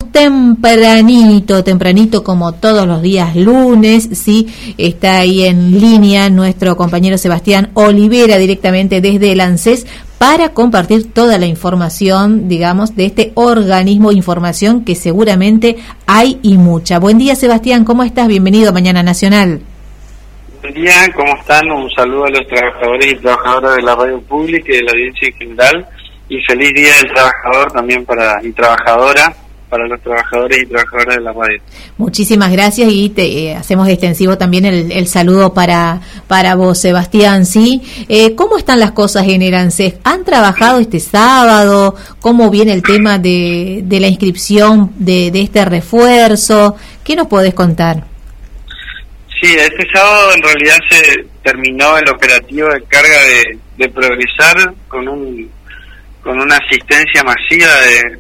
tempranito como todos los días lunes, sí, está ahí en línea nuestro compañero Sebastián Olivera directamente desde el ANSES para compartir toda la información, digamos, de este organismo, información que seguramente hay y mucha. Buen día, Sebastián, ¿cómo estás? Bienvenido a Mañana Nacional. Buen día, ¿cómo están? Un saludo a los trabajadores y trabajadoras de la radio pública y de la audiencia en general, y feliz Día del Trabajador también para los trabajadores y trabajadoras de la radio. Muchísimas gracias, y te hacemos extensivo también el saludo para vos, Sebastián, ¿sí? ¿Cómo están las cosas en el ANSES? ¿Han trabajado este sábado? ¿Cómo viene el tema de la inscripción de este refuerzo? ¿Qué nos podés contar? Sí, este sábado en realidad se terminó el operativo de carga de Progresar con una asistencia masiva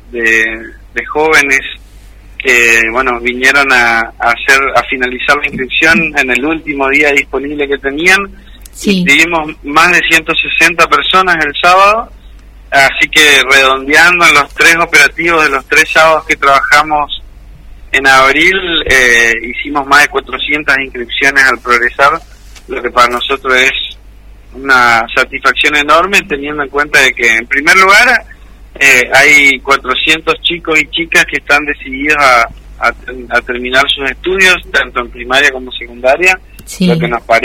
de jóvenes que vinieron a finalizar la inscripción en el último día disponible que tenían. Sí. Inscribimos más de 160 personas el sábado, así que redondeando en los 3 operativos de los 3 sábados que trabajamos en abril, hicimos más de 400 inscripciones al Progresar, lo que para nosotros es una satisfacción enorme, teniendo en cuenta de que en primer lugar hay 400 chicos y chicas que están decididos a terminar sus estudios, tanto en primaria como secundaria, sí. Lo que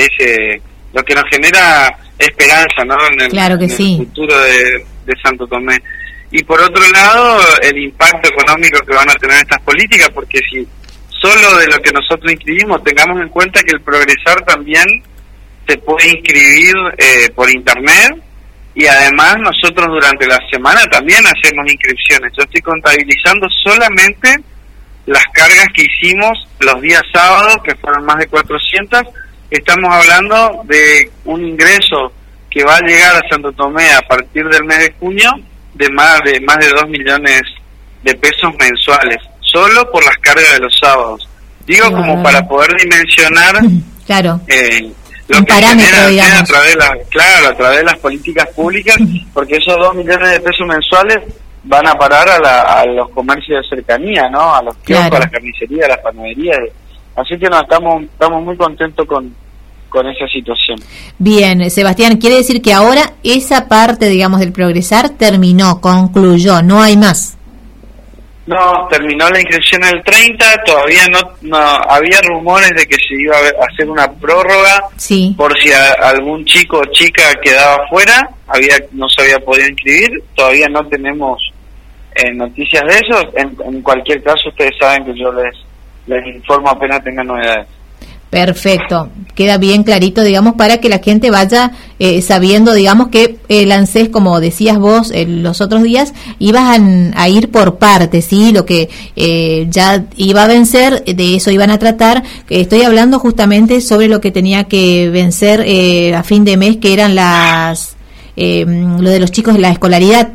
nos genera esperanza, ¿no? En el futuro de Santo Tomé. Y por otro lado, el impacto económico que van a tener estas políticas, porque si solo de lo que nosotros inscribimos, tengamos en cuenta que el Progresar también se puede inscribir por internet, y además nosotros durante la semana también hacemos inscripciones. Yo estoy contabilizando solamente las cargas que hicimos los días sábados, que fueron más de 400. Estamos hablando de un ingreso que va a llegar a Santo Tomé a partir del mes de junio de más de 2 millones de pesos mensuales, solo por las cargas de los sábados. Digo, como para poder dimensionar claro. Lo que genera a través de las políticas públicas, porque esos 2 millones de pesos mensuales van a parar a los comercios de cercanía, ¿no? A los kioscos, a las carnicerías, a las panaderías. Así que estamos muy contentos con esa situación. Bien, Sebastián, quiere decir que ahora esa parte, digamos, del Progresar concluyó, no hay más. No, terminó la inscripción el 30, todavía no había rumores de que se iba a hacer una prórroga, sí, por si algún chico o chica quedaba fuera, no se había podido inscribir, todavía no tenemos noticias de eso. En cualquier caso, ustedes saben que yo les informo apenas tenga novedades. Perfecto, queda bien clarito, digamos, para que la gente vaya sabiendo, digamos, que el ANSES, como decías vos los otros días, iban a ir por partes, ¿sí? Lo que ya iba a vencer, de eso iban a tratar. Estoy hablando justamente sobre lo que tenía que vencer a fin de mes, que eran lo de los chicos de la escolaridad.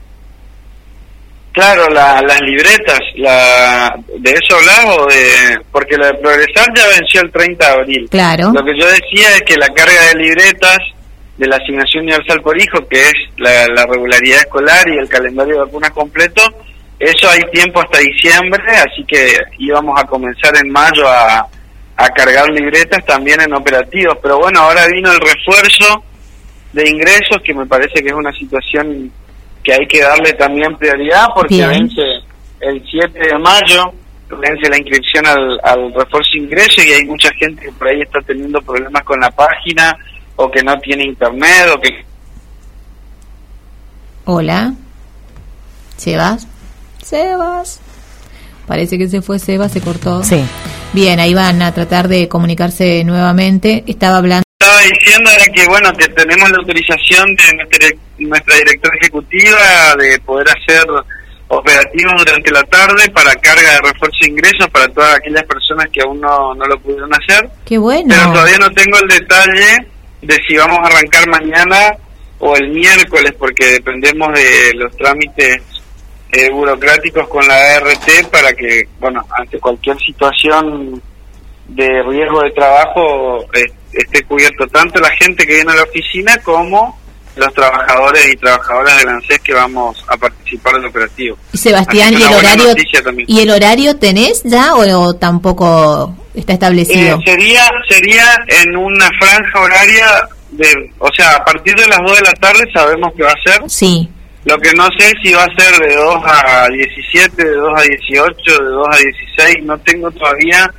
Claro, las libretas, ¿de eso hablamos? Porque la de Progresar ya venció el 30 de abril. Claro. Lo que yo decía es que la carga de libretas de la Asignación Universal por Hijo, que es la regularidad escolar y el calendario de vacunas completo, eso hay tiempo hasta diciembre, así que íbamos a comenzar en mayo a cargar libretas también en operativos. Pero bueno, ahora vino el refuerzo de ingresos, que me parece que es una situación que hay que darle también prioridad, porque bien, vence el 7 de mayo, vence la inscripción al refuerzo de ingreso, y hay mucha gente que por ahí está teniendo problemas con la página, o que no tiene internet, o que... Hola, Sebas, parece que se fue Sebas, se cortó. Sí. Bien, ahí van a tratar de comunicarse nuevamente. Estaba diciendo que que tenemos la autorización de nuestra directora ejecutiva de poder hacer operativos durante la tarde para carga de refuerzo de ingresos para todas aquellas personas que aún no lo pudieron hacer. ¡Qué bueno! Pero todavía no tengo el detalle de si vamos a arrancar mañana o el miércoles, porque dependemos de los trámites burocráticos con la ART para que, ante cualquier situación de riesgo de trabajo esté cubierto tanto la gente que viene a la oficina como los trabajadores y trabajadoras del ANSES que vamos a participar del operativo. Sebastián, ¿y el horario tenés ya o tampoco está establecido? Sería en una franja horaria o sea, a partir de las 2 de la tarde sabemos que va a ser. Sí. Lo que no sé si va a ser de 2 a 17, de 2 a 18, de 2 a 16, no tengo todavía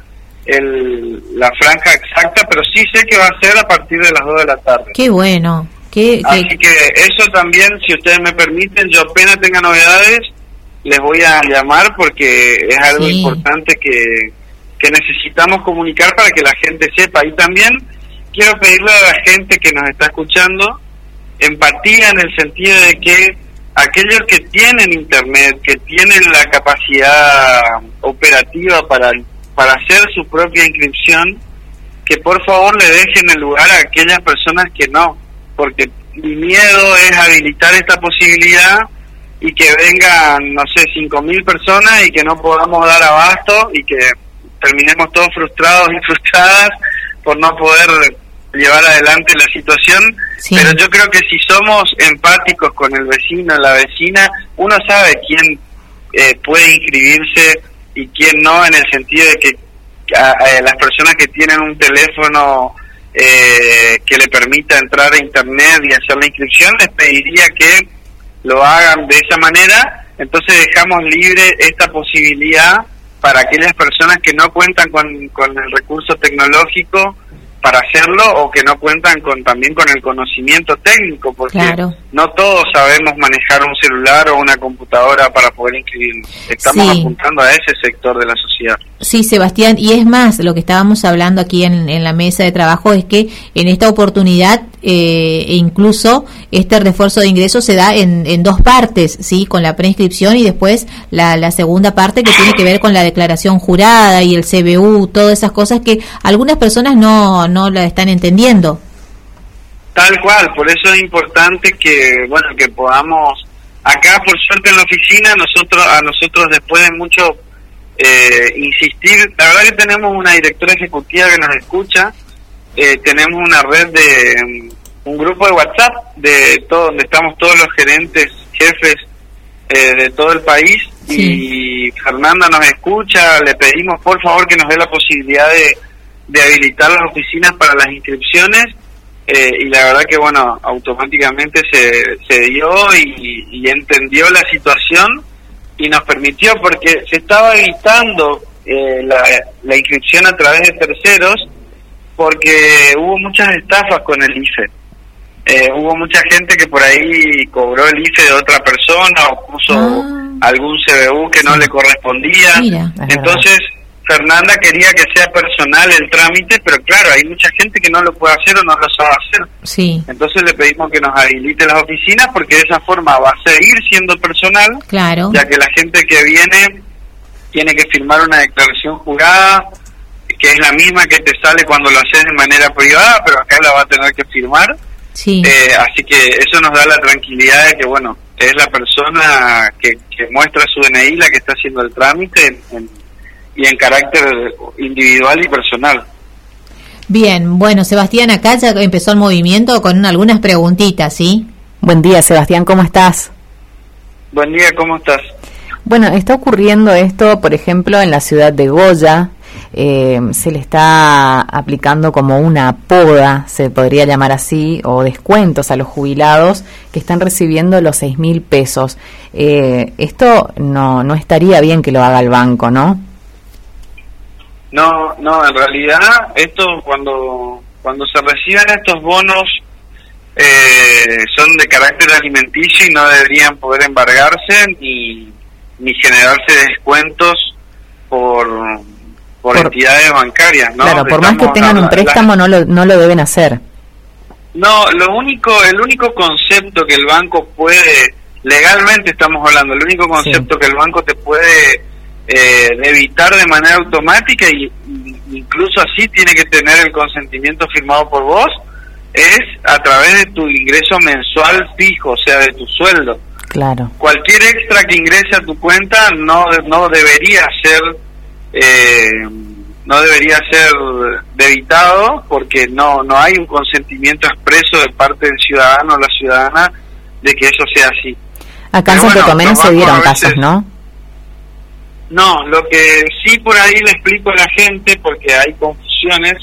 la franja exacta, pero sí sé que va a ser a partir de las 2 de la tarde. Qué bueno. Así que eso también, si ustedes me permiten, yo apenas tenga novedades, les voy a llamar porque es algo importante que necesitamos comunicar para que la gente sepa. Y también quiero pedirle a la gente que nos está escuchando empatía en el sentido de que aquellos que tienen internet, que tienen la capacidad operativa para hacer su propia inscripción, que por favor le dejen el lugar a aquellas personas que no, porque mi miedo es habilitar esta posibilidad y que vengan, no sé, 5.000 personas y que no podamos dar abasto y que terminemos todos frustrados y frustradas por no poder llevar adelante la situación. Pero yo creo que si somos empáticos con el vecino, la vecina, uno sabe quién puede inscribirse y quién no, en el sentido de que las personas que tienen un teléfono que le permita entrar a internet y hacer la inscripción, les pediría que lo hagan de esa manera. Entonces dejamos libre esta posibilidad para aquellas personas que no cuentan con el recurso tecnológico para hacerlo, o que no cuentan también con el conocimiento técnico, porque no todos sabemos manejar un celular o una computadora para poder inscribirnos. Estamos apuntando a ese sector de la sociedad. Sí, Sebastián, y es más, lo que estábamos hablando aquí en la mesa de trabajo es que en esta oportunidad incluso este refuerzo de ingresos se da en dos partes, sí, con la preinscripción y después la segunda parte que tiene que ver con la declaración jurada y el CBU, todas esas cosas que algunas personas no la están entendiendo. Tal cual, por eso es importante que podamos, acá por suerte en la oficina, a nosotros después de mucho insistir, la verdad que tenemos una directora ejecutiva que nos escucha, tenemos una red un grupo de WhatsApp donde estamos todos los gerentes, jefes de todo el país, y Fernanda nos escucha. Le pedimos por favor que nos dé la posibilidad de habilitar las oficinas para las inscripciones, y la verdad que automáticamente se dio y entendió la situación y nos permitió, porque se estaba evitando la inscripción a través de terceros, porque hubo muchas estafas con el IFE. Hubo mucha gente que por ahí cobró el IFE de otra persona o puso algún CBU que no le correspondía. Entonces Fernanda quería que sea personal el trámite, pero claro, hay mucha gente que no lo puede hacer o no lo sabe hacer. Entonces le pedimos que nos habilite las oficinas, porque de esa forma va a seguir siendo personal, ya que la gente que viene tiene que firmar una declaración jurada, que es la misma que te sale cuando lo haces de manera privada, pero acá la va a tener que firmar. Así que eso nos da la tranquilidad de que es la persona que muestra su DNI la que está haciendo el trámite y en carácter individual y personal. Bien, Sebastián, acá ya empezó el movimiento con algunas preguntitas, ¿sí? Buen día, Sebastián, ¿cómo estás? Buen día, ¿cómo estás? Está ocurriendo esto, por ejemplo, en la ciudad de Goya. Se le está aplicando como una poda, se podría llamar así, o descuentos a los jubilados que están recibiendo los 6.000 pesos. Esto no estaría bien que lo haga el banco, ¿no? No, en realidad esto cuando se reciben estos bonos son de carácter alimenticio y no deberían poder embargarse ni generarse descuentos por entidades bancarias, ¿no? Claro, por más que tengan un préstamo no lo deben hacer. No, el único concepto que el banco puede, legalmente estamos hablando, el único concepto que el banco te puede evitar de manera automática, y incluso así tiene que tener el consentimiento firmado por vos, es a través de tu ingreso mensual fijo, o sea, de tu sueldo. Claro. Cualquier extra que ingrese a tu cuenta no debería ser no debería ser debitado porque no hay un consentimiento expreso de parte del ciudadano o la ciudadana de que eso sea así. Acá en Santo Tomé no se dieron casos, ¿no? No, lo que sí por ahí le explico a la gente, porque hay confusiones,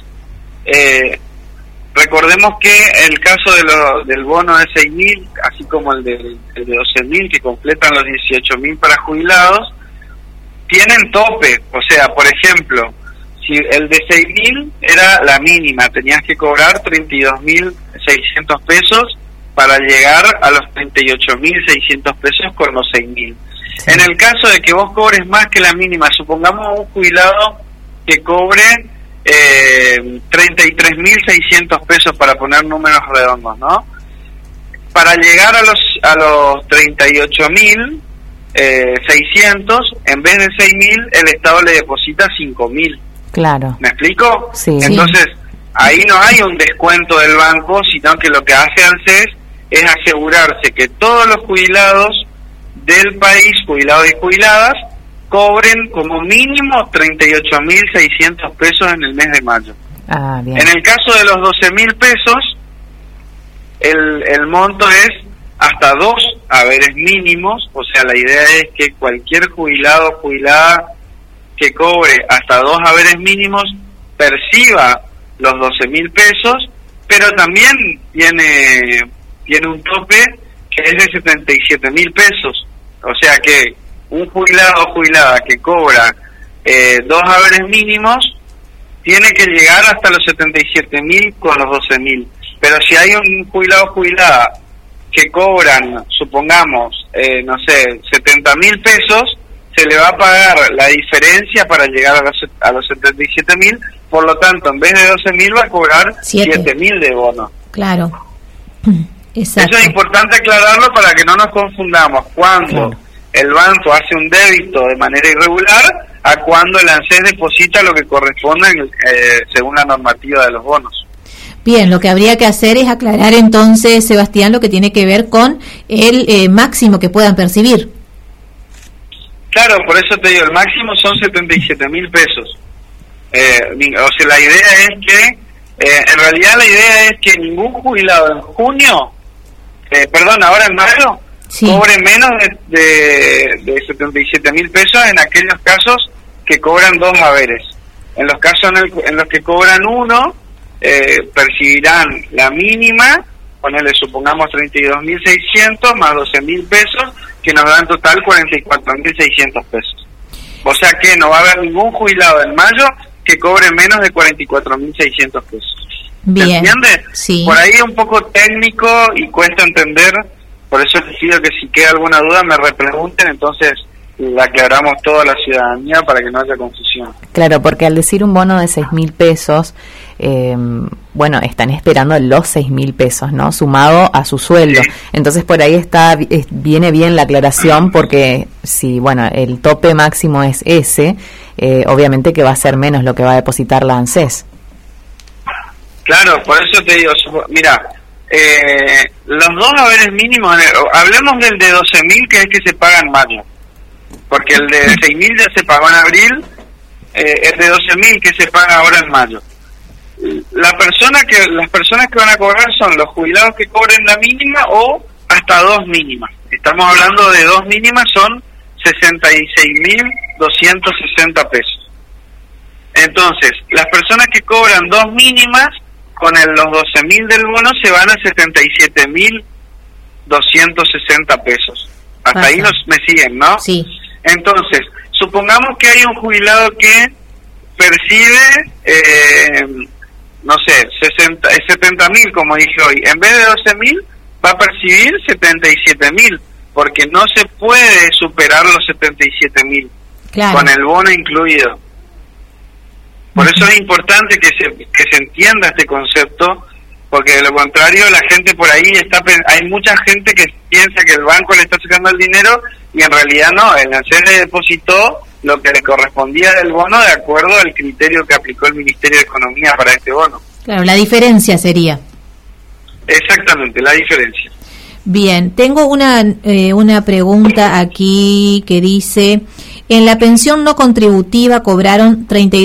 recordemos que el caso del bono de 6.000, así como el de 12.000, que completan los 18.000 para jubilados, tienen tope. O sea, por ejemplo, si el de 6.000 era la mínima, tenías que cobrar 32.600 pesos para llegar a los 38.600 pesos con los 6.000. Sí. En el caso de que vos cobres más que la mínima, supongamos un jubilado que cobre 33.600 pesos, para poner números redondos, ¿no? Para llegar a los 38.600, en vez de 6.000, el Estado le deposita 5.000. Claro. ¿Me explico? Sí. Entonces, ahí no hay un descuento del banco, sino que lo que hace ANSES es asegurarse que todos los jubilados del país, jubilados y jubiladas, cobren como mínimo 38.600 pesos en el mes de mayo. Ah, bien. En el caso de los 12.000 pesos, el monto es hasta 2 haberes mínimos. O sea, la idea es que cualquier jubilado o jubilada que cobre hasta 2 haberes mínimos perciba los 12.000 pesos, pero también tiene un tope que es de 77.000 pesos. O sea que un jubilado o jubilada que cobra 2 haberes mínimos tiene que llegar hasta los 77.000 con los 12.000. Pero si hay un jubilado o jubilada que cobran, supongamos, no sé, 70.000 pesos, se le va a pagar la diferencia para llegar a los 77.000. Por lo tanto, en vez de 12.000 va a cobrar 7.000 de bono. Claro. Exacto. Eso es importante aclararlo para que no nos confundamos cuando el banco hace un débito de manera irregular a cuando el ANSES deposita lo que corresponde según la normativa de los bonos. Bien, lo que habría que hacer es aclarar entonces, Sebastián, lo que tiene que ver con el máximo que puedan percibir. Claro, por eso te digo, el máximo son 77.000 pesos. O sea, la idea es que, en realidad la idea es que ningún jubilado en junio, ahora en mayo, cobre menos de 77.000 pesos en aquellos casos que cobran 2 haberes. En los casos en los que cobran 1, percibirán la mínima, ponerle supongamos 32.600 más 12.000 pesos, que nos dan total 44.600 pesos. O sea que no va a haber ningún jubilado en mayo que cobre menos de 44.600 pesos. Bien. ¿Se entiende? Sí. Por ahí es un poco técnico y cuesta entender, por eso les pido que si queda alguna duda me repregunten, entonces la aclaramos toda la ciudadanía para que no haya confusión. Claro, porque al decir un bono de 6.000 pesos, bueno, están esperando los 6.000 pesos, ¿no? Sumado a su sueldo. Sí. Entonces por ahí viene bien la aclaración, porque si, bueno, el tope máximo es ese, obviamente que va a ser menos lo que va a depositar la ANSES. Claro, por eso te digo, mira, los 2 haberes mínimos, hablemos del de 12.000, que es que se paga en mayo, porque el de 6.000 ya se pagó en abril, el de 12.000 que se paga ahora en mayo. Las personas que van a cobrar son los jubilados que cobren la mínima o hasta 2 mínimas. Estamos hablando de 2 mínimas, son 66.260 pesos. Entonces, las personas que cobran 2 mínimas, con los 12.000 del bono se van a 77.260 pesos. Hasta ahí me siguen, ¿no? Sí. Entonces, supongamos que hay un jubilado que percibe, no sé, 70.000, como dije hoy. En vez de 12.000, va a percibir 77.000, porque no se puede superar los 77.000, claro, con el bono incluido. Por eso es importante que se entienda este concepto, porque de lo contrario la gente por ahí hay mucha gente que piensa que el banco le está sacando el dinero y en realidad no, el ANSES le depositó lo que le correspondía del bono de acuerdo al criterio que aplicó el Ministerio de Economía para este bono. Claro, la diferencia sería. Exactamente, la diferencia. Bien, tengo una pregunta aquí que dice, En la pensión no contributiva cobraron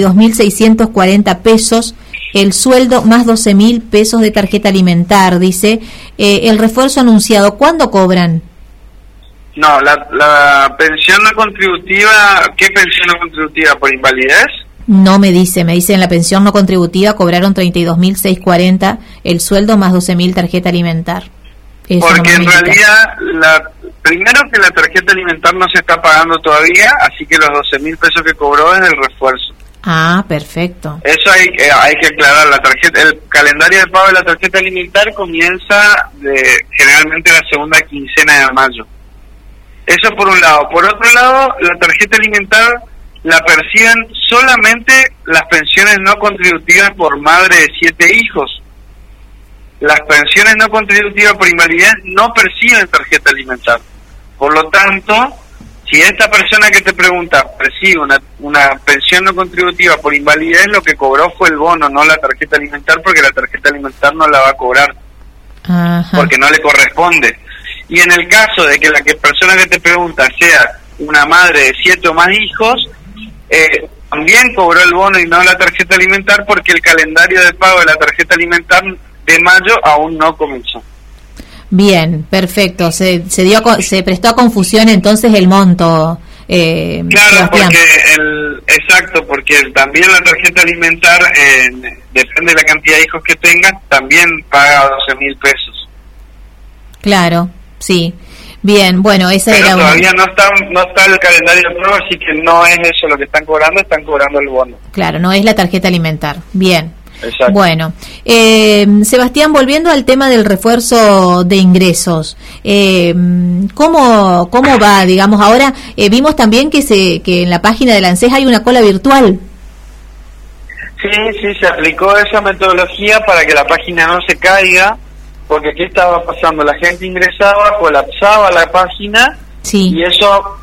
32.640 pesos, el sueldo más 12.000 pesos de tarjeta alimentar, dice. El refuerzo anunciado, ¿cuándo cobran? No, la pensión no contributiva, ¿qué pensión no contributiva? ¿Por invalidez? No me dice en la pensión no contributiva cobraron 32.640, el sueldo más 12.000 tarjeta alimentar. Eso porque no en realidad, primero que la tarjeta alimentar no se está pagando todavía, así que los 12.000 pesos que cobró es el refuerzo. Ah, perfecto. Eso hay que aclarar. El calendario de pago de la tarjeta alimentar comienza generalmente la segunda quincena de mayo. Eso por un lado. Por otro lado, la tarjeta alimentar la perciben solamente las pensiones no contributivas por madre de 7 hijos. Las pensiones no contributivas por invalidez no perciben tarjeta alimentar. Por lo tanto, si esta persona que te pregunta percibe una pensión no contributiva por invalidez, lo que cobró fue el bono, no la tarjeta alimentar, porque la tarjeta alimentar no la va a cobrar. Ajá. Porque no le corresponde. Y en el caso de que la persona que te pregunta sea una madre de 7 o más hijos, también cobró el bono y no la tarjeta alimentar, porque el calendario de pago de la tarjeta alimentar de mayo aún no comenzó. Bien, perfecto. Se prestó a confusión entonces el monto. Claro, porque también la tarjeta alimentar, depende de la cantidad de hijos que tengas, también paga 12.000 pesos. Claro, sí. Bien, bueno, esa pero era todavía no está el calendario de prueba, así que no es eso lo que están cobrando el bono. Claro, no es la tarjeta alimentar. Bien. Exacto. Bueno, Sebastián, volviendo al tema del refuerzo de ingresos, ¿cómo va? Digamos, ahora vimos también que en la página de la ANSES hay una cola virtual. Sí, se aplicó esa metodología para que la página no se caiga, porque ¿qué estaba pasando? La gente ingresaba, colapsaba la página, sí, y eso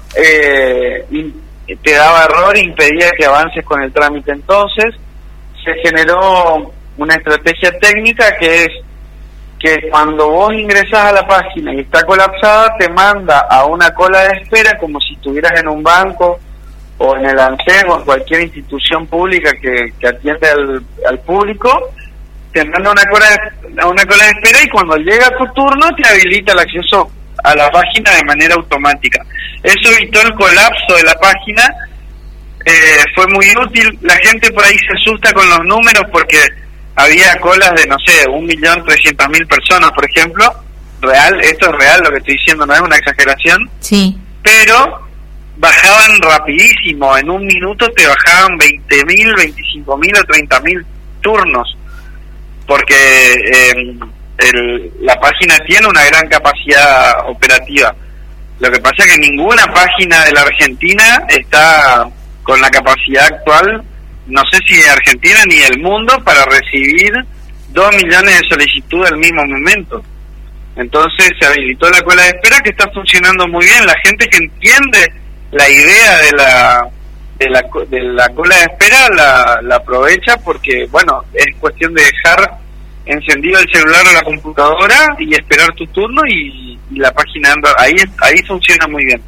te daba error e impedía que avances con el trámite. Entonces se generó una estrategia técnica que es que cuando vos ingresás a la página y está colapsada, te manda a una cola de espera como si estuvieras en un banco o en el ANSES o en cualquier institución pública que atiende al público. Te manda a una cola de espera, y cuando llega tu turno te habilita el acceso a la página de manera automática. Eso evitó el colapso de la página. Fue muy útil. La gente por ahí se asusta con los números porque había colas de, no sé, 1.300.000 personas, por ejemplo. Esto es real lo que estoy diciendo, no es una exageración. Sí. Pero bajaban rapidísimo, en un minuto te bajaban 20.000, 25.000 o 30.000 turnos, porque la página tiene una gran capacidad operativa. Lo que pasa es que ninguna página de la Argentina está con la capacidad actual, no sé si de Argentina ni del mundo, para recibir 2 millones de solicitudes al mismo momento. Entonces se habilitó la cola de espera, que está funcionando muy bien. La gente que entiende la idea de la cola de espera la aprovecha, porque bueno, es cuestión de dejar encendido el celular o la computadora y esperar tu turno, y la página anda, ahí funciona muy bien.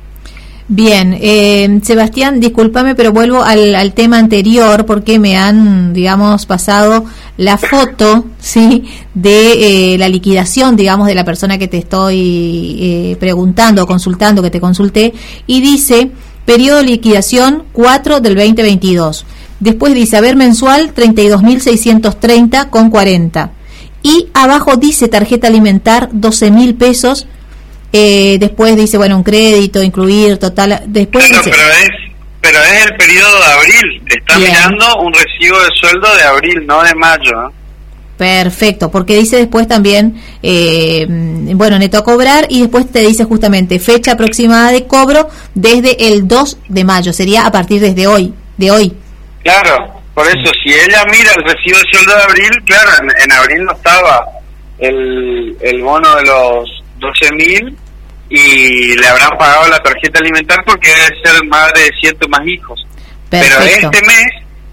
Bien, Sebastián, discúlpame, pero vuelvo al tema anterior, porque me han, digamos, pasado la foto, sí, de la liquidación, digamos, de la persona que te estoy preguntando, consultando, que te consulté, y dice periodo de liquidación 4 del 2022. Después dice haber mensual 32.630 con 40, y abajo dice tarjeta alimentar 12.000 pesos. Después dice, bueno, un crédito, incluir, total. Después claro, dice, pero es el periodo de abril. Está bien, mirando un recibo de sueldo de abril, no de mayo, ¿eh? Perfecto, porque dice después también, bueno, neto a cobrar, y después te dice justamente fecha aproximada de cobro desde el 2 de mayo. Sería a partir desde hoy, de hoy. Claro, por eso, si ella mira el recibo de sueldo de abril, claro, en abril no estaba el bono de los 12.000, y le habrán pagado la tarjeta alimentar porque debe ser madre de 7 más hijos. Perfecto. Pero este mes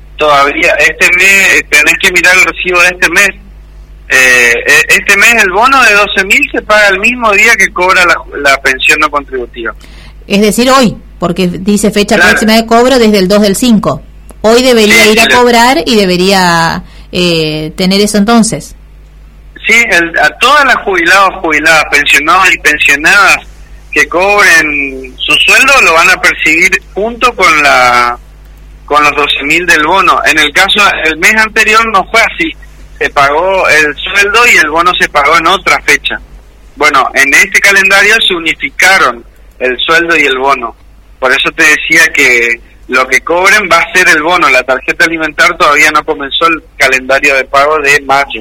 tenés que mirar el recibo de este mes. Este mes el bono de 12.000 se paga el mismo día que cobra la pensión no contributiva. Es decir, hoy, porque dice fecha Claro. próxima de cobro desde el 2 del 5. Hoy debería Sí, ir a claro. cobrar y debería tener eso entonces. Sí, a todas las jubilados, jubiladas, pensionados y pensionadas que cobren su sueldo lo van a percibir junto con los 12.000 del bono. En el caso, el mes anterior no fue así. Se pagó el sueldo y el bono se pagó en otra fecha. Bueno, en este calendario se unificaron el sueldo y el bono. Por eso te decía que lo que cobren va a ser el bono. La tarjeta alimentar todavía no comenzó el calendario de pago de mayo.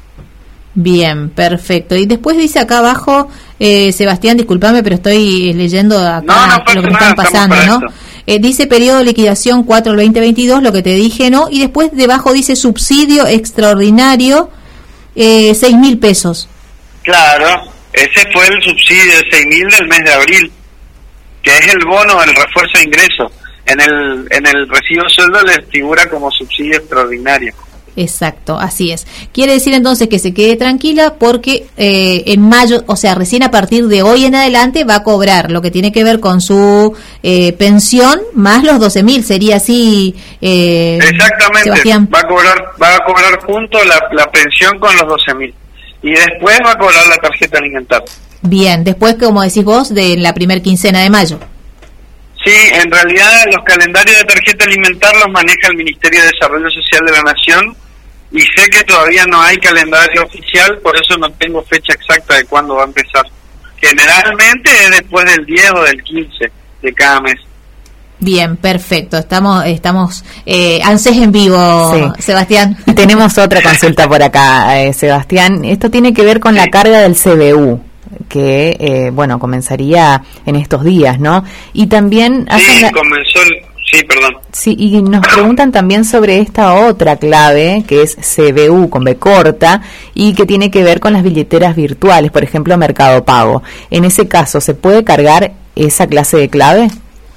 Bien, perfecto. Y después dice acá abajo, Sebastián, discúlpame, pero estoy leyendo acá No pasa lo que me nada, están pasando, estamos ¿no? para Dice periodo de liquidación 4 del 2022, lo que te dije, ¿no? Y después debajo dice subsidio extraordinario, 6.000 pesos. Claro, ese fue el subsidio de 6.000 del mes de abril, que es el bono del refuerzo de ingreso. En el recibo de sueldo les figura como subsidio extraordinario. Exacto, así es. Quiere decir entonces que se quede tranquila porque en mayo, o sea, recién a partir de hoy en adelante va a cobrar lo que tiene que ver con su pensión más los 12.000, sería así. Exactamente, Sebastián. va a cobrar junto la pensión con los 12.000 y después va a cobrar la tarjeta alimentaria. Bien, después, como decís vos, de la primer quincena de mayo. Sí, en realidad los calendarios de tarjeta alimentar los maneja el Ministerio de Desarrollo Social de la Nación y sé que todavía no hay calendario oficial, por eso no tengo fecha exacta de cuándo va a empezar. Generalmente es después del 10 o del 15 de cada mes. Bien, perfecto. Estamos ANSES en vivo, Sí. Sebastián. Tenemos otra consulta por acá, Sebastián. Esto tiene que ver con la carga del CBU, que, bueno, comenzaría en estos días, ¿no? Y también... Sí, comenzó Sí, perdón. Sí, y nos preguntan también sobre esta otra clave, que es CBU con B corta, y que tiene que ver con las billeteras virtuales, por ejemplo, Mercado Pago. En ese caso, ¿se puede cargar esa clase de clave?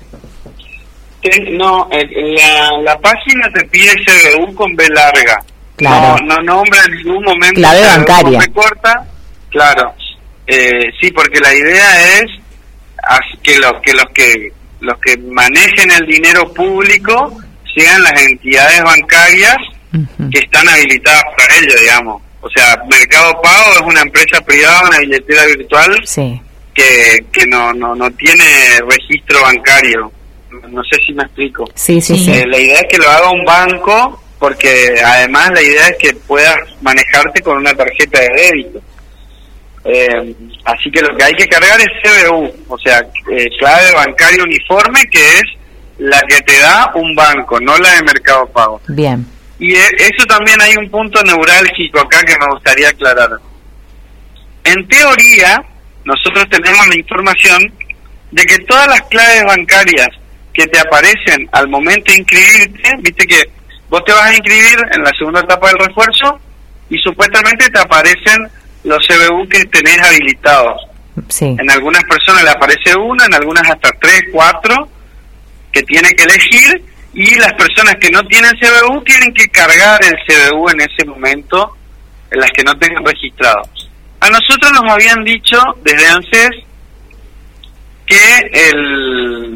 No, la página te pide CBU con B larga. Claro. No nombra en ningún momento clave CBU bancaria. con B corta. Claro. Sí, porque la idea es que los que manejen el dinero público sean las entidades bancarias que están habilitadas para ello, digamos. O sea, Mercado Pago es una empresa privada, una billetera virtual Sí. que no tiene registro bancario. No sé si me explico. Sí. La idea es que lo haga un banco, porque además la idea es que puedas manejarte con una tarjeta de débito. Así que lo que hay que cargar es CBU, o sea, clave bancaria uniforme, que es la que te da un banco, no la de Mercado Pago. Bien. Y eso también hay un punto neurálgico acá que me gustaría aclarar. En teoría, nosotros tenemos la información de que todas las claves bancarias que te aparecen al momento de inscribirte, viste que vos te vas a inscribir en la segunda etapa del refuerzo y supuestamente te aparecen los CBU que tenés habilitados. Sí. En algunas personas le aparece uno, en algunas hasta 3, 4 que tiene que elegir, y las personas que no tienen CBU tienen que cargar el CBU en ese momento, en las que no tengan registrado. A nosotros nos habían dicho desde ANSES que el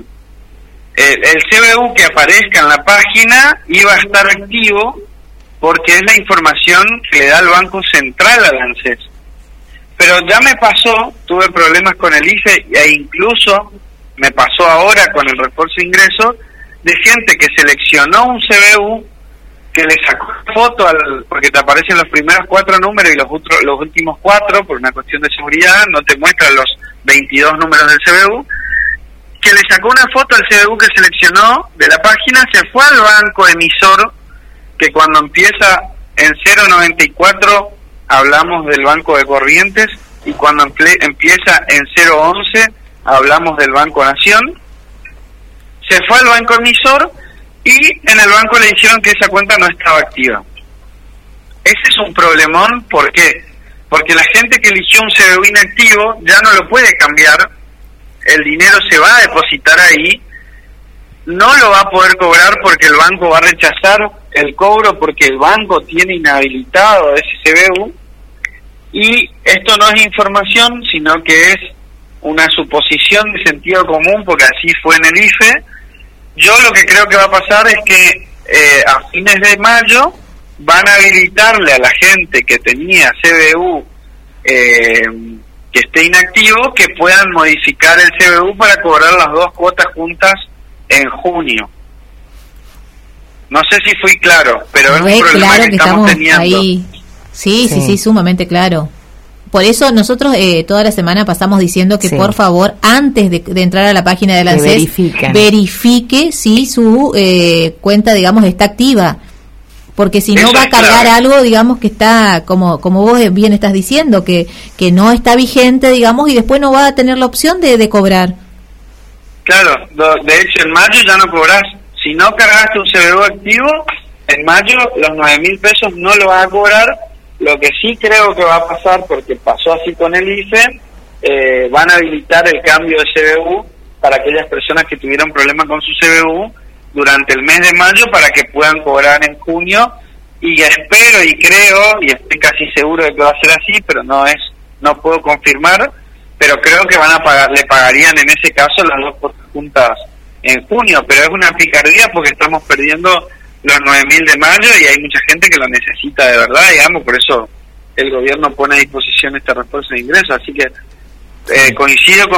CBU que aparezca en la página iba a estar activo porque es la información que le da el Banco Central al ANSES. Pero ya me pasó, tuve problemas con el IFE e incluso me pasó ahora con el refuerzo de ingresos, de gente que seleccionó un CBU, que le sacó foto porque te aparecen los primeros 4 números y los últimos 4, por una cuestión de seguridad, no te muestran los 22 números del CBU, que le sacó una foto al CBU que seleccionó de la página, se fue al banco emisor, que cuando empieza en 094 hablamos del Banco de Corrientes, y cuando empieza en 011 hablamos del Banco Nación. Se fue al banco emisor y en el banco le dijeron que esa cuenta no estaba activa. Ese es un problemón. ¿Por qué? Porque la gente que eligió un CBU inactivo ya no lo puede cambiar, el dinero se va a depositar ahí, no lo va a poder cobrar porque el banco va a rechazar el cobro porque el banco tiene inhabilitado ese CBU, y esto no es información, sino que es una suposición de sentido común, porque así fue en el IFE. Yo lo que creo que va a pasar es que a fines de mayo van a habilitarle a la gente que tenía CBU que esté inactivo, que puedan modificar el CBU para cobrar las 2 cuotas juntas en junio. No sé si fui claro, pero es un problema claro que estamos teniendo. Ahí. Sí, sumamente claro. Por eso nosotros toda la semana pasamos diciendo que por favor, antes de entrar a la página del ANSES, verifique si su cuenta, digamos, está activa. Porque si no va a cargar algo, digamos, que está, como vos bien estás diciendo, que no está vigente, digamos, y después no va a tener la opción de cobrar. Claro, de hecho en mayo ya no cobrás. Si no cargaste un CBU activo, en mayo los 9.000 pesos no lo vas a cobrar. Lo que sí creo que va a pasar, porque pasó así con el IFE, van a habilitar el cambio de CBU para aquellas personas que tuvieron problemas con su CBU durante el mes de mayo, para que puedan cobrar en junio. Y espero y creo, y estoy casi seguro de que va a ser así, pero no puedo confirmar, pero creo que le pagarían en ese caso las 2 cosas juntas en junio. Pero es una picardía, porque estamos perdiendo los 9.000 de mayo y hay mucha gente que lo necesita de verdad, digamos. Por eso el gobierno pone a disposición este refuerzo de ingresos. Así que coincido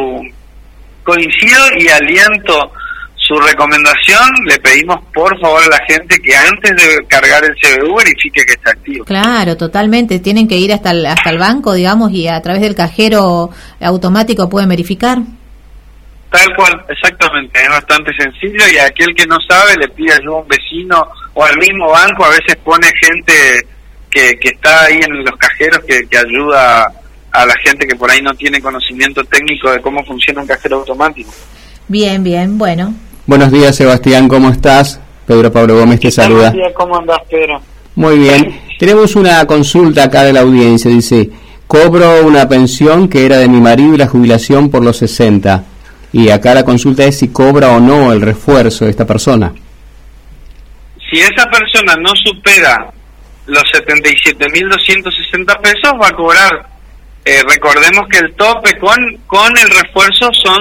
y aliento su recomendación. Le pedimos por favor a la gente que antes de cargar el CBU verifique que está activo. Claro, totalmente. Tienen que ir hasta el banco, digamos, y a través del cajero automático pueden verificar. Tal cual, exactamente, es bastante sencillo, y a aquel que no sabe le pide ayuda a un vecino o al mismo banco. A veces pone gente que está ahí en los cajeros que ayuda a la gente que por ahí no tiene conocimiento técnico de cómo funciona un cajero automático. Bien, bueno. Buenos días, Sebastián, ¿cómo estás? Pedro Pablo Gómez te saluda. Buenos días, ¿cómo andás, Pedro? Muy bien, tenemos una consulta acá de la audiencia, dice: cobro una pensión que era de mi marido y la jubilación por los 60. Y acá la consulta es si cobra o no el refuerzo de esta persona. Si esa persona no supera los 77.260 pesos, va a cobrar. Recordemos que el tope con el refuerzo son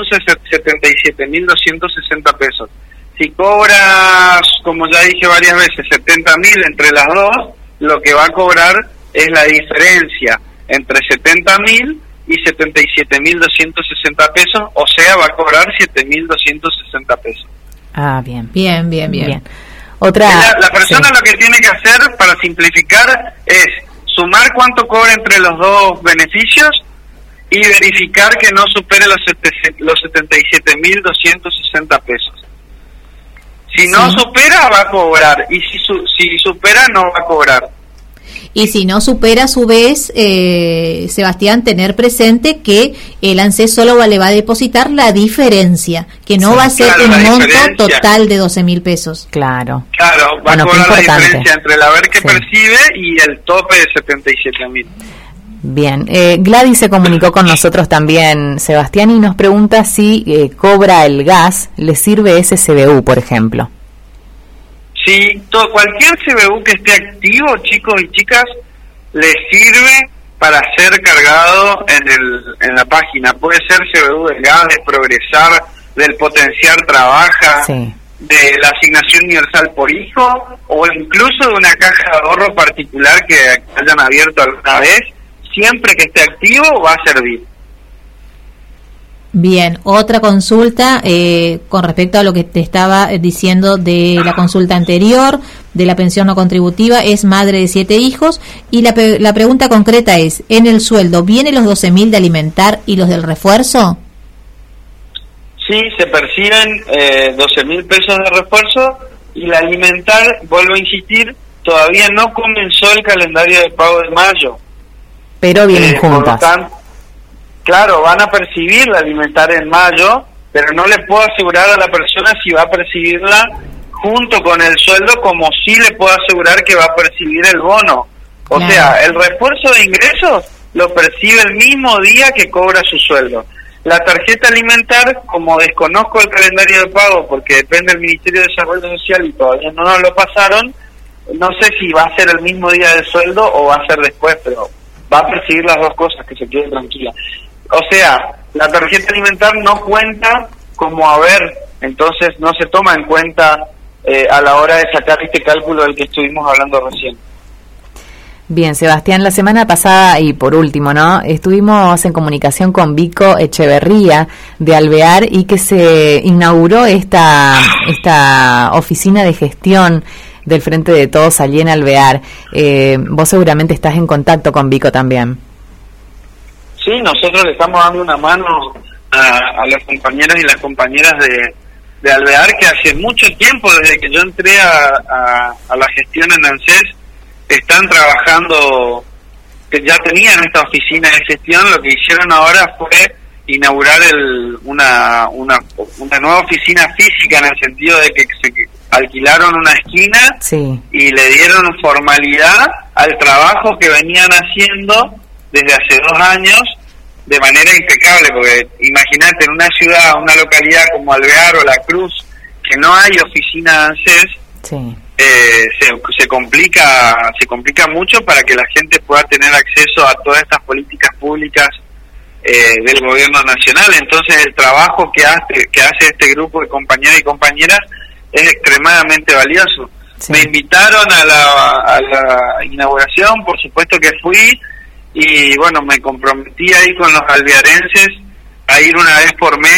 77.260 pesos. Si cobras, como ya dije varias veces, 70.000 entre las dos, lo que va a cobrar es la diferencia entre 70.000 y 77.260 pesos, o sea, va a cobrar 7.260 pesos. Ah, bien. La persona lo que tiene que hacer, para simplificar, es sumar cuánto cobra entre los dos beneficios y verificar que no supere los 77.260 pesos. Si no supera, va a cobrar, y si supera, no va a cobrar. Y si no supera, a su vez, Sebastián, tener presente que el ANSES solo le va a depositar la diferencia, que no va a ser un monto total de 12.000 pesos. Claro, va a cobrar la diferencia entre el haber que percibe y el tope de 77.000. Bien, Gladys se comunicó con nosotros también, Sebastián, y nos pregunta si cobra el gas, le sirve ese CBU, por ejemplo. Sí, cualquier CBU que esté activo, chicos y chicas, le sirve para ser cargado en la página. Puede ser CBU del gas, de Progresar, del Potenciar Trabaja, de la Asignación Universal por Hijo, o incluso de una caja de ahorro particular que hayan abierto alguna vez. Siempre que esté activo va a servir. Bien, otra consulta con respecto a lo que te estaba diciendo de la consulta anterior, de la pensión no contributiva. Es madre de 7 hijos y la pregunta concreta es: ¿en el sueldo vienen los 12.000 de alimentar y los del refuerzo? Sí, se perciben 12.000 pesos de refuerzo, y la alimentar, vuelvo a insistir, todavía no comenzó el calendario de pago de mayo. Pero vienen juntas. Claro, van a percibir la alimentar en mayo, pero no le puedo asegurar a la persona si va a percibirla junto con el sueldo, como sí le puedo asegurar que va a percibir el bono. O sea, el refuerzo de ingresos lo percibe el mismo día que cobra su sueldo. La tarjeta alimentar, como desconozco el calendario de pago, porque depende del Ministerio de Desarrollo Social y todavía no nos lo pasaron, no sé si va a ser el mismo día del sueldo o va a ser después, pero va a percibir las dos cosas, que se quede tranquila. O sea, la tarjeta alimentar no cuenta como haber, entonces no se toma en cuenta a la hora de sacar este cálculo del que estuvimos hablando recién. Bien, Sebastián, la semana pasada y por último, ¿no? Estuvimos en comunicación con Vico Echeverría de Alvear y que se inauguró esta oficina de gestión del Frente de Todos allí en Alvear. Vos seguramente estás en contacto con Vico también. Sí, nosotros le estamos dando una mano a los compañeros y las compañeras de Alvear, que hace mucho tiempo, desde que yo entré a la gestión en ANSES, están trabajando, que ya tenían esta oficina de gestión. Lo que hicieron ahora fue inaugurar una nueva oficina física, en el sentido de que se alquilaron una esquina, sí, y le dieron formalidad al trabajo que venían haciendo desde hace 2 años de manera impecable, porque imagínate, en una ciudad, una localidad como Alvear o La Cruz, que no hay oficina ANSES, sí, se complica mucho para que la gente pueda tener acceso a todas estas políticas públicas del gobierno nacional. Entonces el trabajo que hace este grupo de compañeros y compañeras es extremadamente valioso. Sí. Me invitaron a la inauguración, por supuesto que fui, y bueno, me comprometí ahí con los alvearenses a ir una vez por mes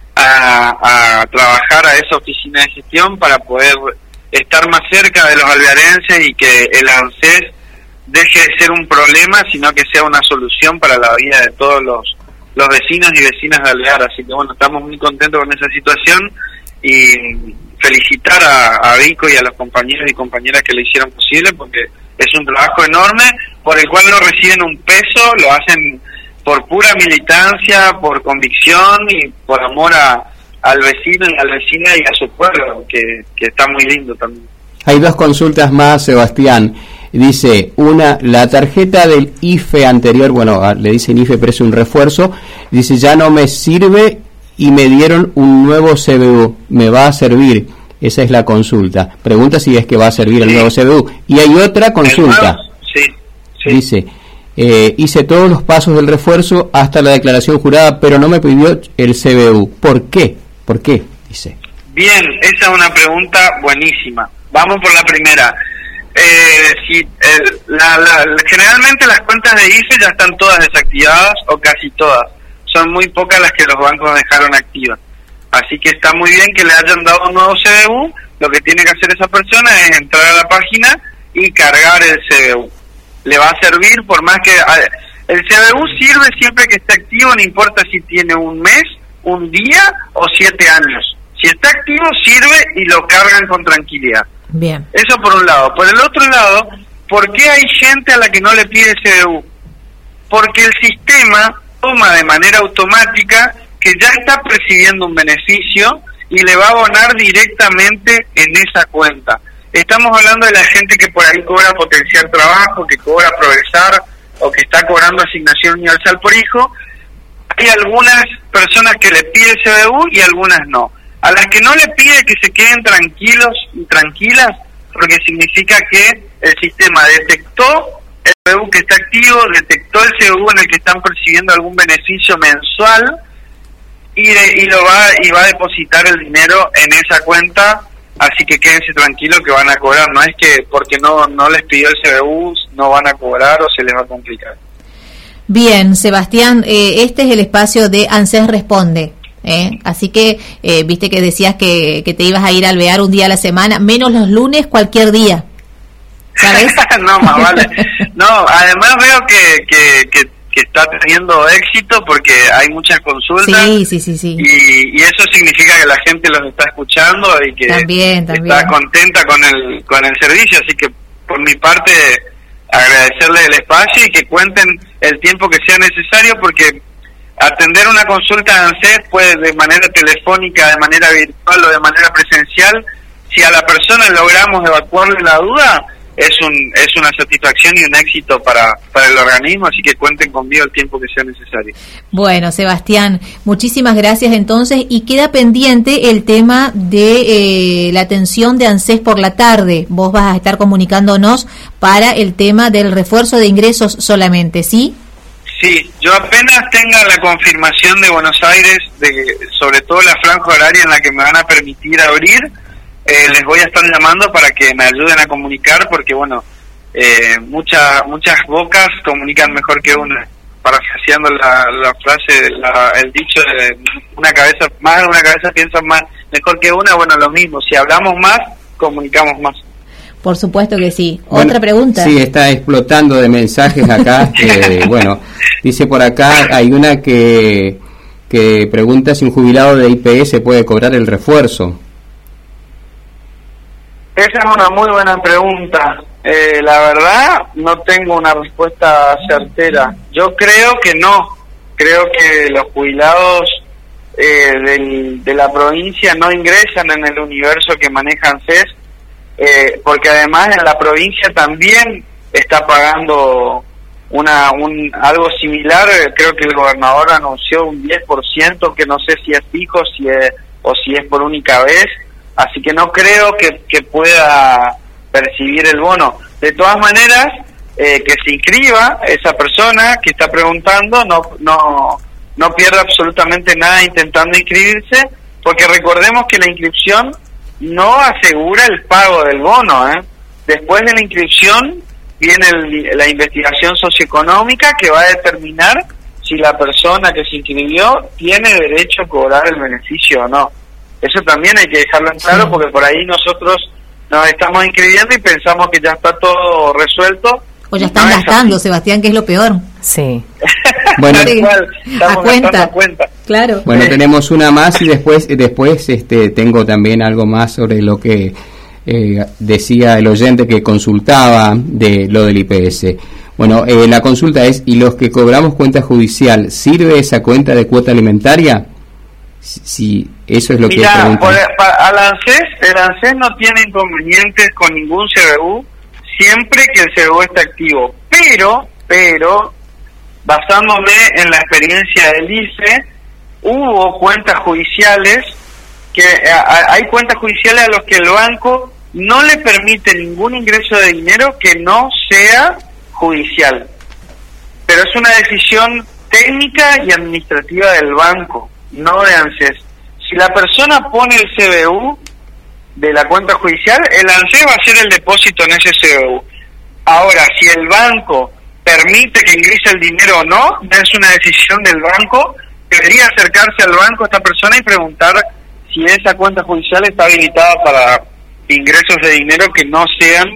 a trabajar a esa oficina de gestión para poder estar más cerca de los alvearenses y que el ANSES deje de ser un problema, sino que sea una solución para la vida de todos los vecinos y vecinas de Alvear. Así que bueno, estamos muy contentos con esa situación y felicitar a Vico y a los compañeros y compañeras que lo hicieron posible, porque es un trabajo enorme por el cual no reciben un peso, lo hacen por pura militancia, por convicción y por amor al vecino y a la vecina y a su pueblo, que está muy lindo también. Hay 2 consultas más, Sebastián. Dice, una, la tarjeta del IFE anterior, bueno, le dicen IFE, pero es un refuerzo, dice, ya no me sirve y me dieron un nuevo CBU, ¿me va a servir? Esa es la consulta. Pregunta si es que va a servir el nuevo CBU. Y hay otra consulta. Sí. Dice, hice todos los pasos del refuerzo hasta la declaración jurada, pero no me pidió el CBU. ¿Por qué? ¿Por qué? Dice. Bien, esa es una pregunta buenísima. Vamos por la primera. Generalmente las cuentas de IFE ya están todas desactivadas, o casi todas. Son muy pocas las que los bancos dejaron activas. Así que está muy bien que le hayan dado un nuevo CBU. Lo que tiene que hacer esa persona es entrar a la página y cargar el CBU. Le va a servir, por más que... El CBU sirve siempre que esté activo, no importa si tiene un mes, un día o 7 años. Si está activo, sirve y lo cargan con tranquilidad. Bien. Eso por un lado. Por el otro lado, ¿por qué hay gente a la que no le pide CBU? Porque el sistema toma de manera automática que ya está percibiendo un beneficio y le va a abonar directamente en esa cuenta. Estamos hablando de la gente que por ahí cobra potenciar trabajo, que cobra progresar o que está cobrando asignación universal por hijo. Hay algunas personas que le pide CBU y algunas no. A las que no le pide, que se queden tranquilos y tranquilas, porque significa que el sistema detectó el CBU que está activo, detectó el CBU en el que están percibiendo algún beneficio mensual y va a depositar el dinero en esa cuenta. Así que quédense tranquilos que van a cobrar. No es que porque no les pidió el CBU no van a cobrar o se les va a complicar. Bien, Sebastián, este es el espacio de ANSES Responde. Así que viste que decías que te ibas a ir a Alvear un día a la semana, menos los lunes, cualquier día, ¿sabes? No, más vale. No, además veo que está teniendo éxito porque hay muchas consultas. Sí. Y eso significa que la gente los está escuchando y que también. Está contenta con el servicio. Así que por mi parte agradecerles el espacio y que cuenten el tiempo que sea necesario, porque atender una consulta de ANSES puede de manera telefónica, de manera virtual o de manera presencial. Si a la persona logramos evacuarle la duda, es una satisfacción y un éxito para el organismo, así que cuenten conmigo el tiempo que sea necesario. Bueno, Sebastián, muchísimas gracias entonces, y queda pendiente el tema de la atención de ANSES por la tarde. Vos vas a estar comunicándonos para el tema del refuerzo de ingresos solamente, ¿sí? Sí, yo apenas tenga la confirmación de Buenos Aires, sobre todo la franja horaria en la que me van a permitir abrir, les voy a estar llamando para que me ayuden a comunicar, porque bueno, muchas bocas comunican mejor que una, parafraseando la frase, el dicho de una cabeza piensa más mejor que una. Bueno, lo mismo, si hablamos más, comunicamos más. Por supuesto que sí. Bueno, otra pregunta. Sí, está explotando de mensajes acá. Bueno, dice por acá, hay una que pregunta si un jubilado de IPS puede cobrar el refuerzo. Esa es una muy buena pregunta. La verdad, no tengo una respuesta certera. Yo creo que no. Creo que los jubilados de la provincia no ingresan en el universo que maneja ANSES, porque además en la provincia también está pagando algo similar. Creo que el gobernador anunció un 10%, que no sé si es fijo o si es por única vez, así que no creo que pueda percibir el bono. De todas maneras, que se inscriba esa persona que está preguntando, no pierda absolutamente nada intentando inscribirse, porque recordemos que la inscripción no asegura el pago del bono, Después de la inscripción viene la investigación socioeconómica, que va a determinar si la persona que se inscribió tiene derecho a cobrar el beneficio o no. Eso también hay que dejarlo en claro, porque por ahí nosotros nos estamos inscribiendo y pensamos que ya está todo resuelto. O ya están gastando, Sebastián, que es lo peor. Sí. Bueno, a cuenta. Claro. Bueno, tenemos una más y después tengo también algo más sobre lo que decía el oyente que consultaba de lo del IPS. Bueno, la consulta es, ¿y los que cobramos cuenta judicial, sirve esa cuenta de cuota alimentaria? Si eso es lo que preguntan. El ANSES no tiene inconvenientes con ningún CBU, siempre que el CBU esté activo. Pero, basándome en la experiencia del IFE, hubo cuentas judiciales hay cuentas judiciales a los que el banco no le permite ningún ingreso de dinero que no sea judicial. Pero es una decisión técnica y administrativa del banco, no de ANSES. Si la persona pone el CBU de la cuenta judicial, el ANSES va a hacer el depósito en ese CBU. Ahora, si el banco permite que ingrese el dinero o no, es una decisión del banco. Debería acercarse al banco esta persona y preguntar si esa cuenta judicial está habilitada para ingresos de dinero que no sean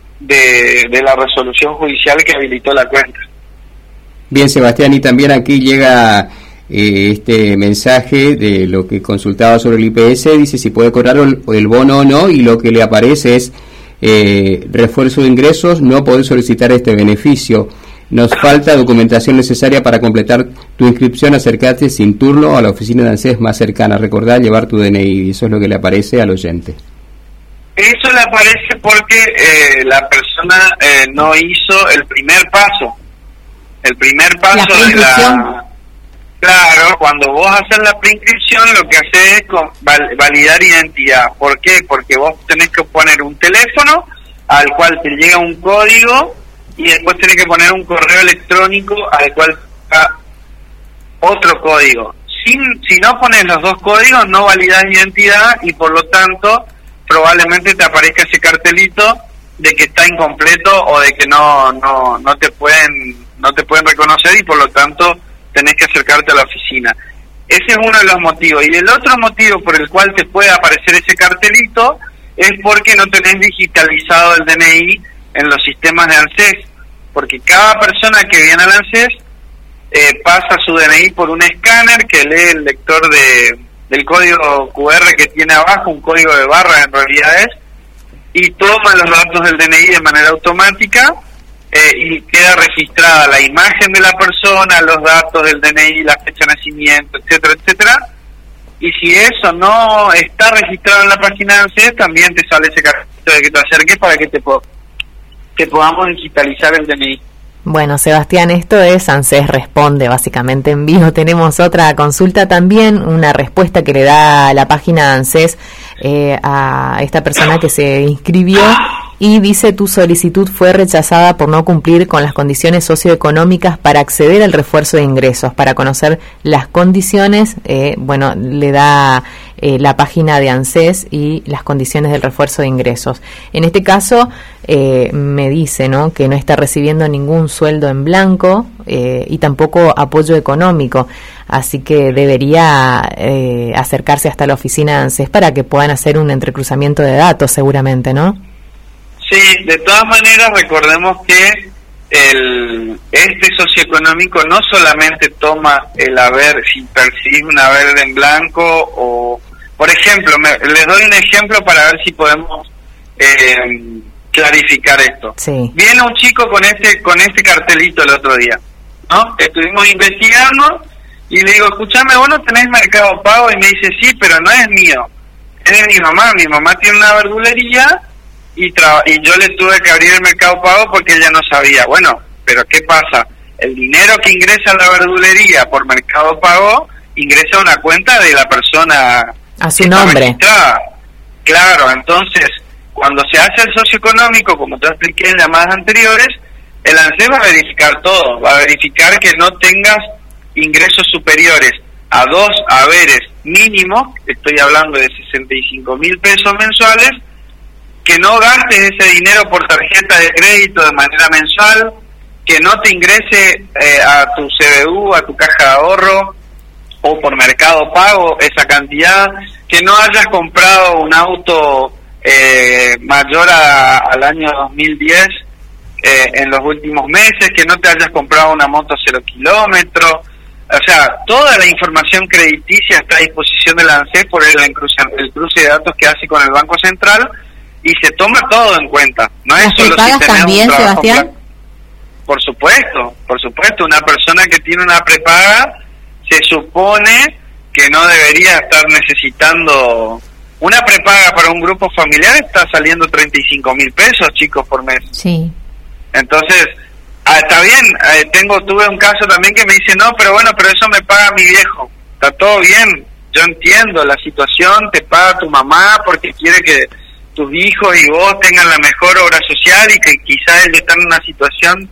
de la resolución judicial que habilitó la cuenta. Bien, Sebastián, y también aquí llega este mensaje de lo que consultaba sobre el IPS, dice si puede cobrar el bono o no, y lo que le aparece es refuerzo de ingresos, no poder solicitar este beneficio. Nos falta documentación necesaria para completar tu inscripción. Acércate sin turno a la oficina de ANSES más cercana. Recordá llevar tu DNI, y eso es lo que le aparece al oyente. Eso le aparece porque la persona no hizo el primer paso. El primer paso de la... Claro, cuando vos haces la preinscripción, lo que haces es validar identidad. ¿Por qué? Porque vos tenés que poner un teléfono al cual te llega un código, y después tenés que poner un correo electrónico al cual otro código. Si no pones los dos códigos, no validas identidad, y por lo tanto probablemente te aparezca ese cartelito de que está incompleto o de que no te pueden reconocer, y por lo tanto tenés que acercarte a la oficina. Ese es uno de los motivos. Y el otro motivo por el cual te puede aparecer ese cartelito es porque no tenés digitalizado el DNI en los sistemas de ANSES, porque cada persona que viene al ANSES pasa su DNI por un escáner que lee el lector del código QR que tiene abajo, un código de barra en realidad es, y toma los datos del DNI de manera automática, y queda registrada la imagen de la persona, los datos del DNI, la fecha de nacimiento, etcétera, etcétera. Y si eso no está registrado en la página de ANSES, también te sale ese cartelito de que te acerques para que te podamos digitalizar el DNI. Bueno, Sebastián, esto es ANSES Responde, básicamente en vivo. Tenemos otra consulta también, una respuesta que le da la página de ANSES a esta persona que se inscribió Y dice, tu solicitud fue rechazada por no cumplir con las condiciones socioeconómicas para acceder al refuerzo de ingresos. Para conocer las condiciones, bueno, le da la página de ANSES y las condiciones del refuerzo de ingresos. En este caso, me dice, ¿no?, que no está recibiendo ningún sueldo en blanco y tampoco apoyo económico. Así que debería acercarse hasta la oficina de ANSES para que puedan hacer un entrecruzamiento de datos, seguramente, ¿no? Sí, de todas maneras recordemos que este socioeconómico no solamente toma el haber, si percibís un haber en blanco o, por ejemplo, les doy un ejemplo para ver si podemos clarificar esto. Sí. Viene un chico con este cartelito el otro día, ¿no? Estuvimos investigando y le digo, escúchame, ¿vos no tenés Mercado Pago? Y me dice, sí, pero no es mío, es de mi mamá tiene una verdulería y yo le tuve que abrir el Mercado Pago porque ella no sabía. Bueno, pero ¿qué pasa? El dinero que ingresa a la verdulería por Mercado Pago ingresa a una cuenta de la persona a su nombre. Registrada. Claro, entonces, cuando se hace el socioeconómico, como te expliqué en llamadas anteriores, el ANSES va a verificar todo, va a verificar que no tengas ingresos superiores a 2 haberes mínimos, estoy hablando de 65.000 pesos mensuales, que no gastes ese dinero por tarjeta de crédito de manera mensual, que no te ingrese a tu CBU, a tu caja de ahorro o por Mercado Pago esa cantidad, que no hayas comprado un auto mayor al año 2010 en los últimos meses, que no te hayas comprado una moto 0 kilómetros. O sea, toda la información crediticia está a disposición del ANSES por el cruce de datos que hace con el Banco Central, y se toma todo en cuenta. No es solo si tenés también, un trabajo Sebastián? Por supuesto, una persona que tiene una prepaga se supone que no debería estar necesitando una prepaga para un grupo familiar. Está saliendo 35.000 pesos, chicos, por mes. Sí. Entonces, está bien, tuve un caso también que me dice, no, pero eso me paga mi viejo. Está todo bien, yo entiendo la situación, te paga tu mamá porque quiere que tus hijos y vos tengan la mejor obra social y que quizás ellos están en una situación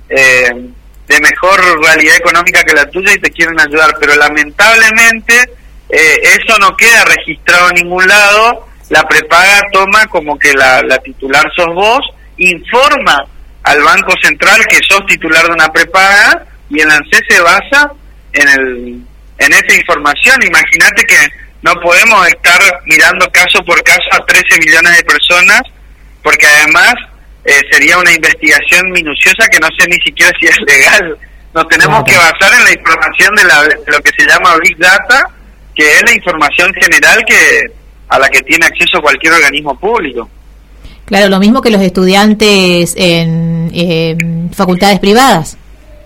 de mejor realidad económica que la tuya y te quieren ayudar, pero lamentablemente eso no queda registrado en ningún lado. La prepaga toma como que la titular sos vos, informa al Banco Central que sos titular de una prepaga y el ANSES se basa en esa información. Imagínate que no podemos estar mirando caso por caso a 13 millones de personas, porque además sería una investigación minuciosa que no sé ni siquiera si es legal. Nos tenemos que basar en la información de lo que se llama Big Data, que es la información general a la que tiene acceso cualquier organismo público. Claro, lo mismo que los estudiantes en facultades privadas.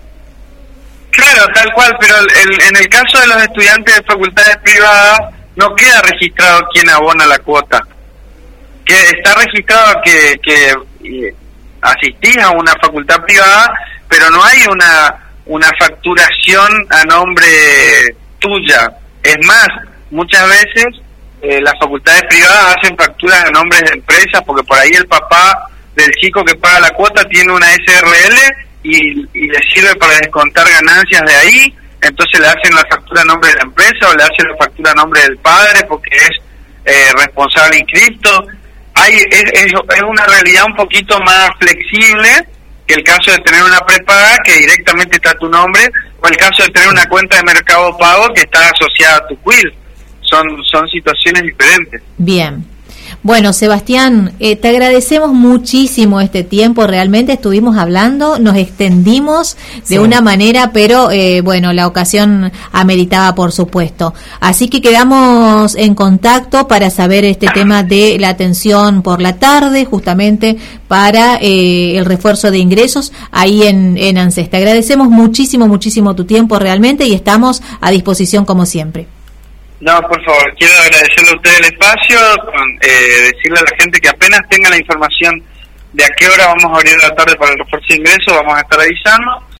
Claro, tal cual, pero en el caso de los estudiantes de facultades privadas no queda registrado quién abona la cuota. Que está registrado que asistís a una facultad privada, pero no hay una facturación a nombre tuya. Es más, muchas veces las facultades privadas hacen facturas a nombres de empresas, porque por ahí el papá del chico que paga la cuota tiene una SRL y le sirve para descontar ganancias de ahí. Entonces le hacen la factura a nombre de la empresa o le hacen la factura a nombre del padre porque es responsable inscripto. Es una realidad un poquito más flexible que el caso de tener una prepaga que directamente está a tu nombre, o el caso de tener una cuenta de Mercado Pago que está asociada a tu quill. Son situaciones diferentes. Bien. Bueno, Sebastián, te agradecemos muchísimo este tiempo, realmente estuvimos hablando, nos extendimos de una manera, pero bueno, la ocasión ameritaba, por supuesto. Así que quedamos en contacto para saber este tema de la atención por la tarde, justamente para el refuerzo de ingresos ahí en ANSES. Te agradecemos muchísimo tu tiempo realmente y estamos a disposición como siempre. No, por favor, quiero agradecerle a usted el espacio, decirle a la gente que apenas tenga la información de a qué hora vamos a abrir la tarde para el refuerzo de ingresos, vamos a estar avisando.